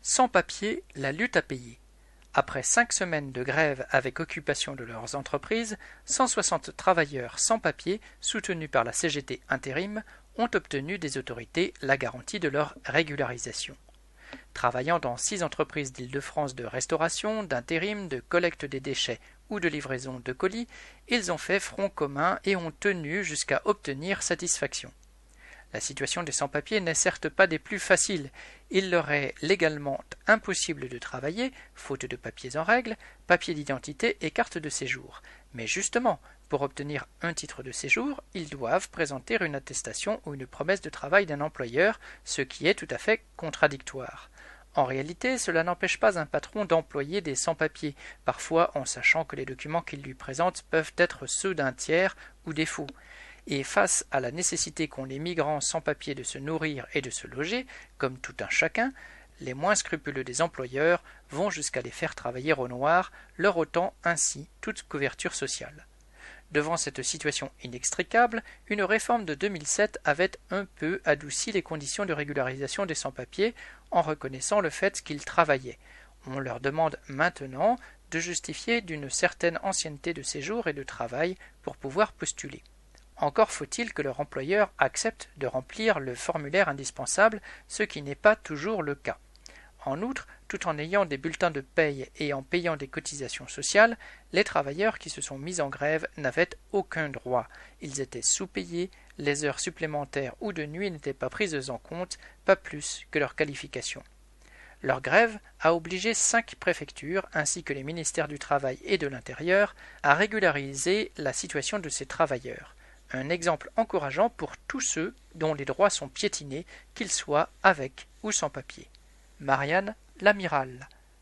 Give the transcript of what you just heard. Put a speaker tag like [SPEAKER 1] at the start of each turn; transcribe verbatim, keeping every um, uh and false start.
[SPEAKER 1] Sans-papiers, la lutte à payer. Après cinq semaines de grève avec occupation de leurs entreprises, cent soixante travailleurs sans papiers, soutenus par la C G T Intérim, ont obtenu des autorités la garantie de leur régularisation. Travaillant dans six entreprises d'Île-de-France de restauration, d'intérim, de collecte des déchets ou de livraison de colis, ils ont fait front commun et ont tenu jusqu'à obtenir satisfaction. La situation des sans-papiers n'est certes pas des plus faciles. Il leur est légalement impossible de travailler, faute de papiers en règle, papier d'identité et carte de séjour. Mais justement, pour obtenir un titre de séjour, ils doivent présenter une attestation ou une promesse de travail d'un employeur, ce qui est tout à fait contradictoire. En réalité, cela n'empêche pas un patron d'employer des sans-papiers, parfois en sachant que les documents qu'il lui présente peuvent être ceux d'un tiers ou des faux. Et face à la nécessité qu'ont les migrants sans papier de se nourrir et de se loger, comme tout un chacun, les moins scrupuleux des employeurs vont jusqu'à les faire travailler au noir, leur ôtant ainsi toute couverture sociale. Devant cette situation inextricable, une réforme de deux mille sept avait un peu adouci les conditions de régularisation des sans-papiers en reconnaissant le fait qu'ils travaillaient. On leur demande maintenant de justifier d'une certaine ancienneté de séjour et de travail pour pouvoir postuler. Encore faut-il que leur employeur accepte de remplir le formulaire indispensable, ce qui n'est pas toujours le cas. En outre, tout en ayant des bulletins de paye et en payant des cotisations sociales, les travailleurs qui se sont mis en grève n'avaient aucun droit. Ils étaient sous-payés, les heures supplémentaires ou de nuit n'étaient pas prises en compte, pas plus que leur qualification. Leur grève a obligé cinq préfectures ainsi que les ministères du Travail et de l'Intérieur à régulariser la situation de ces travailleurs. Un exemple encourageant pour tous ceux dont les droits sont piétinés, qu'ils soient avec ou sans papier. Marianne Lamiral.